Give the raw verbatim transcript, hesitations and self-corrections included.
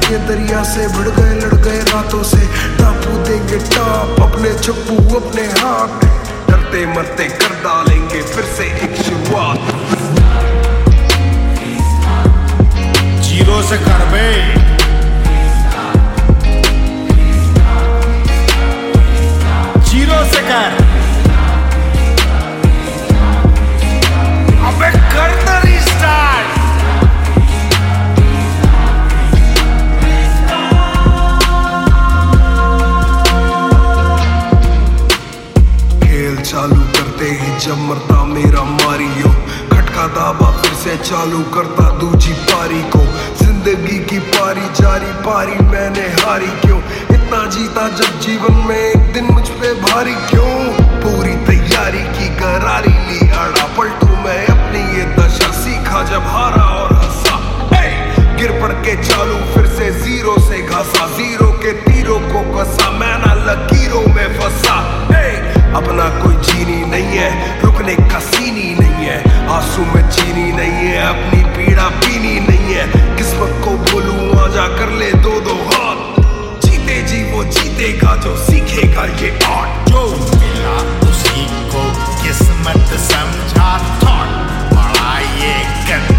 ये दरिया से भिड़ गए लड़ गए रातों से। टापू देंगे टाप अपने चप्पू अपने हाथ, डरते मरते कर डालेंगे फिर से एक शुरुआत। जीरो से कर बे, जीरो से कर, अबे कर दे रिस्टार्ट। खेल चालू करते ही जब मरता मेरा मारियो, खटका दाबा फिर से चालू करता दूजी पारी को। जिंदगी की पारी जारी पारी मैंने हारी क्यों, इतना जीता जब जीवन में एक दिन मुझ पे भारी क्यों। पूरी तैयारी की करारी ली आड़ा पलटू मैं अपनी ये दशा, सीखा जब हारा और हंसा। गिर पड़ के चालू फिर से जीरो से घासा, जीरो के तीरों को कसा मैं ना लकीरों में फंसा। अपना कोई जीनी नहीं है, रुकने का सीनी नहीं है, आंसू में चीनी नहीं है, अपनी पीड़ा पीनी नहीं है। किस्मत को बोलूं आजा कर ले दो दो हाथ, जीते जी वो जीतेगा जो सीखेगा ये आर्ट। जो मिला उसी को किस्मत समझा, थॉट बड़ा ये कर